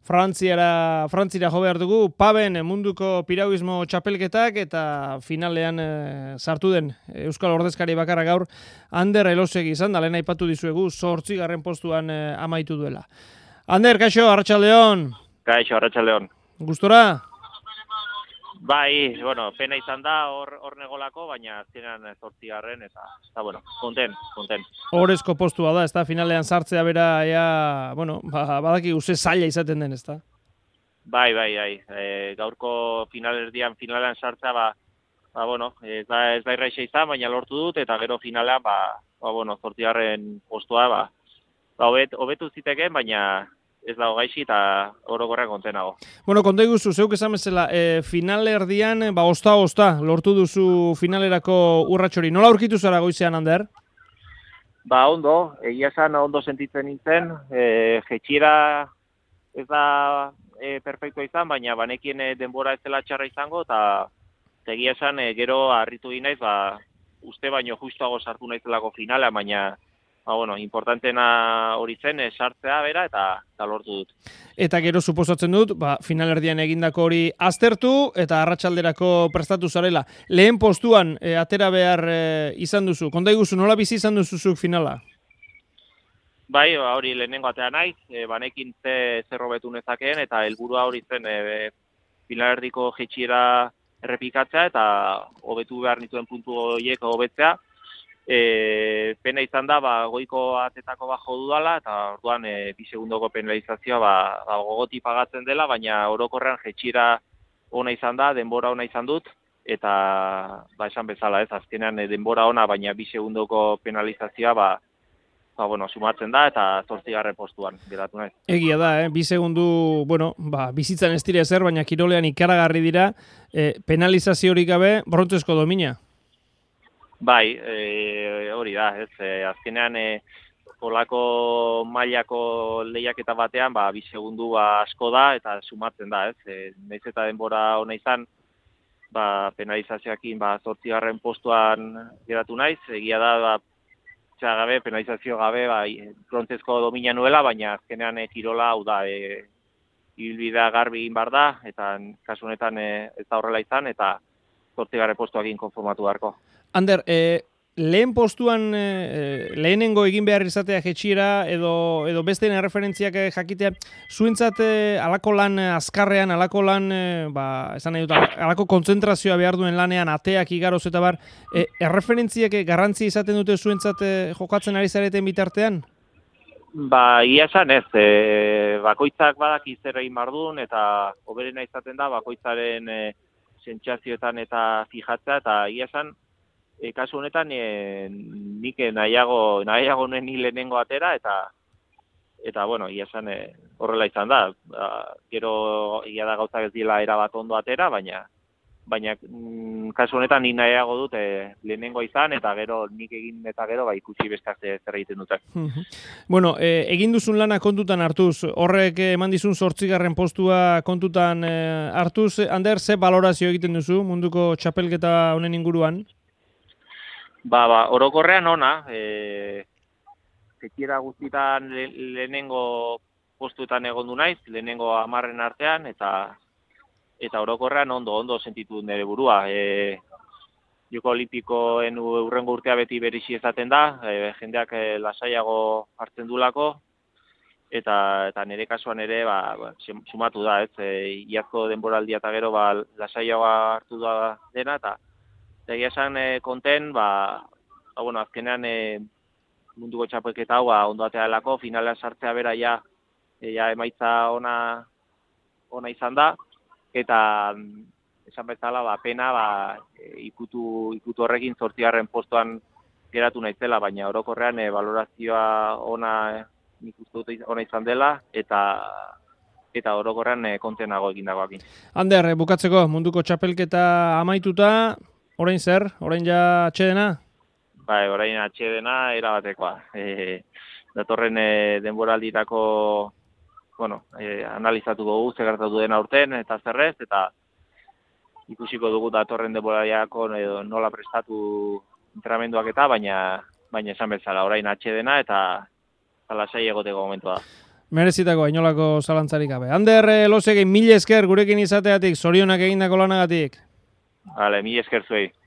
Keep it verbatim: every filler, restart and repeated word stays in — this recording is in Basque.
Frantziara, Frantzira jo behar dugu, Paben munduko piragüismo txapelketak eta finalean e, sartu den Euskal Ordezkari bakarra gaur Ander Elosegi izan, da lehen aipatu dizuegu, zortzigarren postuan e, amaitu duela. Ander, kaixo, Arratsaldeon. Kaixo, Arratsaldeon. Gustora? Bai, bueno, pena izan da hor hor negolako, baina azkenean zortzigarren eta eta bueno, konten, konten. Horezko postua da, ezta finalean sartzea bera ea, bueno, ba, badaki uze zaila izaten den, ezta? Bai, bai, bai. E, gaurko finalerdian finalean sartzea ba ba bueno, ez da ez da erraza izan, baina lortu dut eta gero finalean ba ba bueno, zortzigarren postua ba ba hobet hobetu zitekeen, baina ez dago gaixi eta orokorrean kontenago. Bueno, konta iguzu, zeuk esan bezala, e, finalerdian, ba, osta-osta, lortu duzu finalerako urratxori. Nola aurkitu zara goizean, Ander? Ba, ondo, egia esan ondo sentitzen nintzen, e, jetxiera ez da e, perfektua izan, baina banekien e, denbora ez dela txarra izango, eta egia esan e, gero harritu ginaiz, ba, uste baino justuago sartu naizelako finala, baina ba, bueno, importantena hori zen, e, sartzea bera eta, eta lortu dut. Eta gero suposatzen dut, ba, finalerdian egindako hori aztertu eta arratsalderako prestatu zarela. Lehen postuan e, atera behar e, izan duzu. Konta iguzu, nola bizi izan duzuzuk finala? Bai, ba, hori lehenengo atera naiz, e, banekin ze zer hobetu nezakeen eta helburua hori zen e, finalerdiko jetxiera errepikatzea eta hobetu behar nituen puntu horiek hobetzea. E, pena izan da, ba, goiko atetako bat jo dudala, eta orduan e, bi segundoko penalizazioa ba, ba, gogoti pagatzen dela, baina orokorrean jetxira ona izan da, denbora ona izan dut, eta ba, esan bezala ez, azkenean e, denbora ona, baina bi segundoko penalizazioa ba, ba, bueno, sumatzen da, eta zortzigarren postuan geratu naiz. Egia da, eh? bi segundu, bueno, ba, bizitzan ez dira ezer, baina kirolean ikaragarri dira, e, penalizaziorik gabe, brontzesko domina. Bai, e, hori da, ez, e, azkenean e, olako mailako lehiaketa batean, ba, bi segundu ba, asko da eta sumatzen da, ez, e, naiz eta denbora ona izan, ba, penalizazioakin ba, zortzigarren postuan geratu naiz, egia da, ba, txea gabe, penalizazio gabe, ba, frontzezko domina nuela, baina azkenean e, kirola, hau da, e, ibilbidea garbi egin behar da, eta kasu honetan e, ez da horrela izan, eta zortzigarren postuakin konformatu beharko. Ander, e, lehen postuan e, lehenengo egin behar izatea jetxiera edo, edo besteen erreferentziak jakitea, zuentzat e, alako lan azkarrean, alako lan, e, ba, esan nahi dut, alako kontzentrazioa behar duen lanean, ateak igaroz eta bar, e, erreferentziak garrantzi izaten dute zuentzat e, jokatzen ari zareten bitartean? Ba, ia esan ez, e, bakoitzak badaki zer egin bardun, eta hoberena izaten da, bakoitzaren e, sentsazioetan eta fijatzea, eta ia esan, E, kasu honetan e, nik nahiago, nahiago nuen ni lehenengo atera eta eta bueno, ia esan e, horrela izan da. Ba, gero ia da gauzak ez dira erabat ondo atera, baina baina mm, kasu honetan ni nahiago dut e, lehenengo izan eta gero nik egin eta gero ba ikusi besteak zer egiten dute. Bueno, e, egin duzun lana kontutan hartuz, horrek eman dizun zortzigarren postua kontutan e, hartuz, Ander, ze balorazio egiten duzu munduko txapelketa honen inguruan? Ba, ba, orokorrean ona, e, jetxiera guztietan le, lehenengo postuetan egon du naiz, lehenengo hamarren artean, eta eta orokorrean ondo, ondo sentitu nire burua. E, Joko Olimpikoen hurrengo urtea beti berixi ezaten da, e, jendeak e, lasaiago hartzen dulako, eta eta nire kasuan ere ba, ba, sumatu da, ez, e, iazko denboraldia eta gero ba, lasaiago hartu da dena, eta egia esan e, konten, ba, ba, bueno, azkenean e, munduko txapelketa hau ba, ondo atealako, finalean sartzea bera ja, e, ja emaitza ona, ona izan da, eta esan bezala ba, pena ba, e, ikutu, ikutu horrekin zortzigarren postuan geratu naizela, baina orokorrean e, valorazioa ona, nik uste dut ona izan dela, eta eta orokorrean e, kontenago egin dagoakin. Ander, bukatzeko munduko txapelketa amaituta, orain zer? Orain ja atxedena? Bai, orain atxedena erabatekoa. E, datorren e, denboraldirako, bueno, e, analizatu dugu ze gertatu den aurten eta zerrez, eta ikusiko dugu datorren denboraldirako edo nola prestatu entrenamenduak eta, baina baina esan bezala orain atxedena eta lasai egoteko momentua da. Merezitako inolako zalantzarik gabe. Ander Elosegui, mil esker gurekin izateatik, zorionak egindako lanagatik. Vale, mil esker zuei.